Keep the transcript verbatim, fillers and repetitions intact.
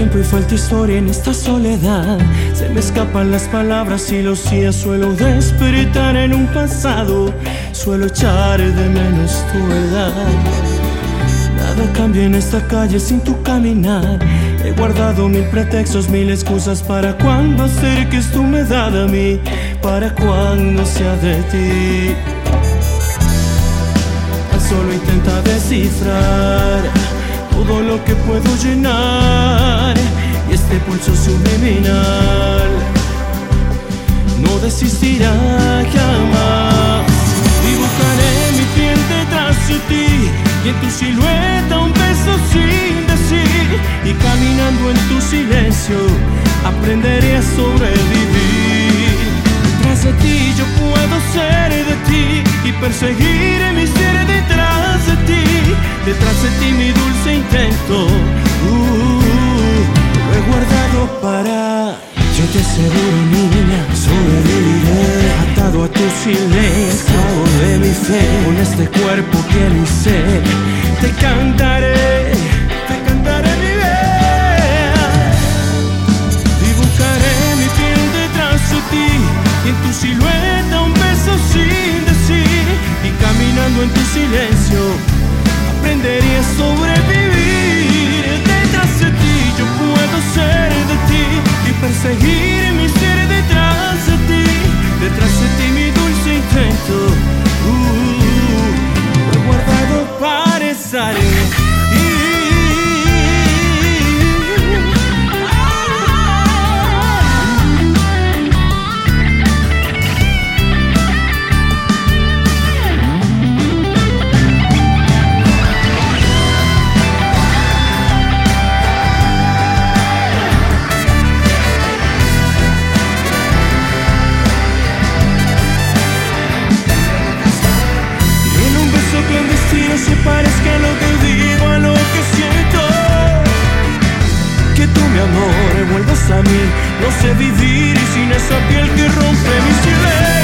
tiempo y falta historia en esta soledad. Se me escapan las palabras y los días. Suelo despertar en un pasado. Suelo echar de menos tu edad. Nada cambia en esta calle sin tu caminar. He guardado mil pretextos, mil excusas para cuando acerques tu humedad a mí, para cuando sea de ti. Tan solo intenta descifrar todo lo que puedo llenar, y este pulso subliminal no desistirá jamás. Dibujaré mi piel detrás de ti, y en tu silueta un beso sin decir, y caminando en tu silencio aprenderé a sobrevivir. Detrás de ti yo puedo ser de ti, y perseguir mi ser detrás de ti. Detrás de ti mi dulce intento, uh, lo he guardado para... Yo te aseguro, niña, sobreviviré atado a tu silencio, esclavo de mi fe. Con este cuerpo, piel y sed te cantaré, te cantaré mi vida. Dibujaré mi piel detrás de ti, y en tu silueta un beso sin decir, y caminando en tu silencio aprenderé a sobrevivir. Detrás de ti yo puedo ser de ti, y perseguir mi ser detrás de ti. Detrás de ti mi dulce intento, uh, lo he guardado para estar en ti. Se parezca a lo que digo, a lo que siento. Que tú, mi amor, vuelvas a mí. No sé vivir y sin esa piel que rompe mi silencio.